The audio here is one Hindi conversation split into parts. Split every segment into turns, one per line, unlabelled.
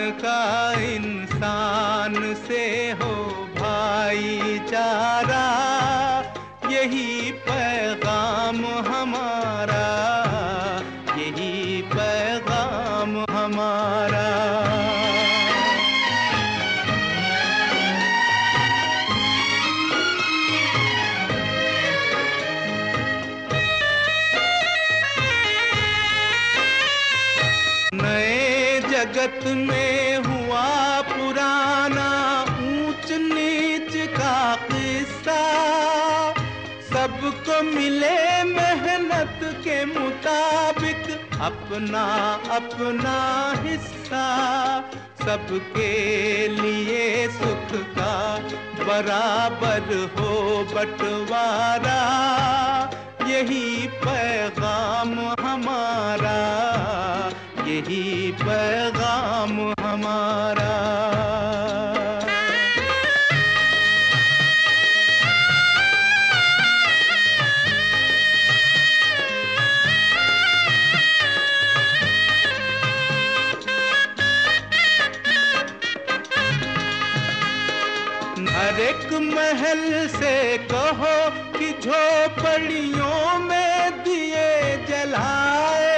का इंसान से हो भाईचारा, यही पैगाम हमारा, यही पैगाम हमारा। नए जगत में हुआ पुराना ऊंच नीच का किस्सा, सबको मिले मेहनत के मुताबिक अपना अपना हिस्सा, सबके लिए सुख का बराबर हो बंटवारा, यही पैगाम हमारा, यही पैगाम हमारा। हर एक महल से कहो कि झोपड़ियों में दिए जलाए,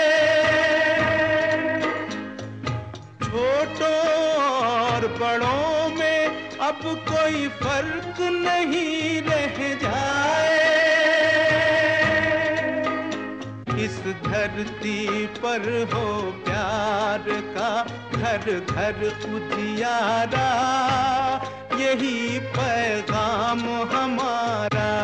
छोटों और बड़ों में अब कोई फर्क नहीं रह जाए। इस धरती पर हो प्यार का घर घर उजियारा, यही पैगाम हमारा,